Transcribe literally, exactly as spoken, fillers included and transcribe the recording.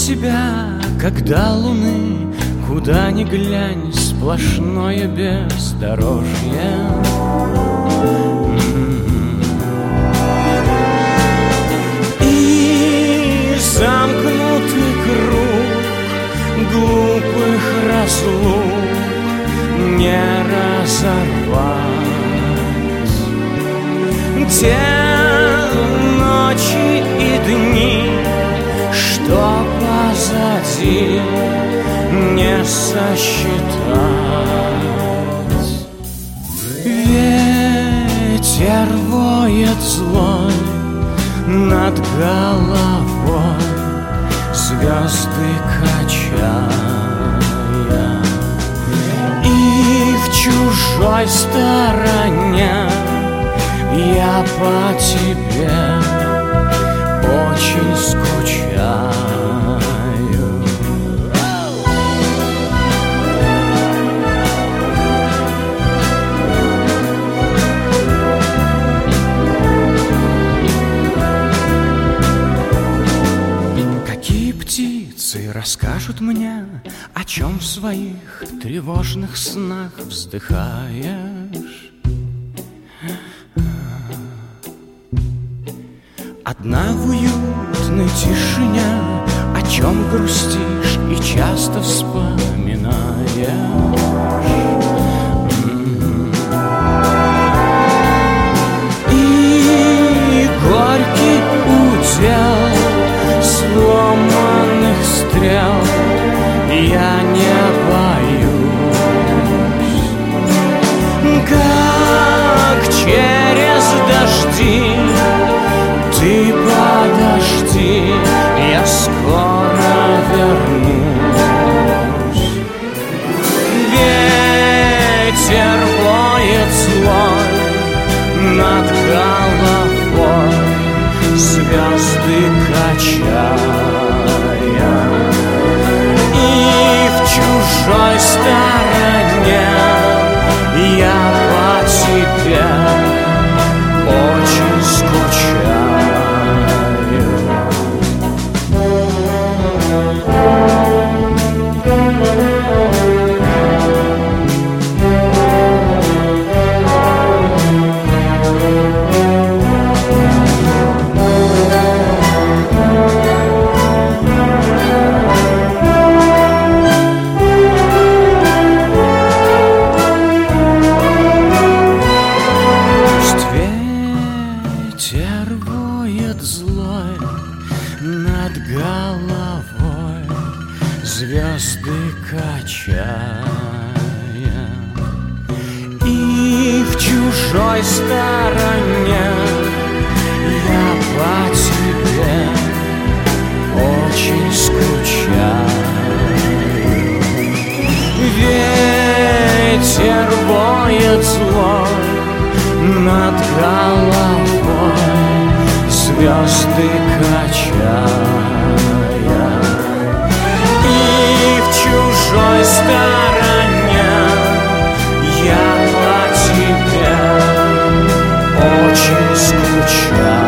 тебя, когда луны, куда ни глянь, сплошное бездорожье. И замкнутый круг глупых разлук не разорвать. Те ночи и дни, что позади, не сосчитать. Ветер воет злой над головой, звезды качая. И в чужой стороне я по тебе очень скучаю. Какие птицы расскажут мне, о чем в своих тревожных снах вздыхаешь? Одна в уютной тишине, о чем грустишь и часто вспоминаешь. И горький удел сломанных стрел я не боюсь. Как через дожди ты подожди, я скоро вернусь. Ветер воет злой над головой, звезды качая. И в чужой стороне я по тебе очень скучаю. Ветер воет злой над головой, звезды качая. И в чужой стороне я по тебе очень скучаю. Ветер воет злой над головой, звезды качая. И в чужой стороне я по тебе очень скучаю.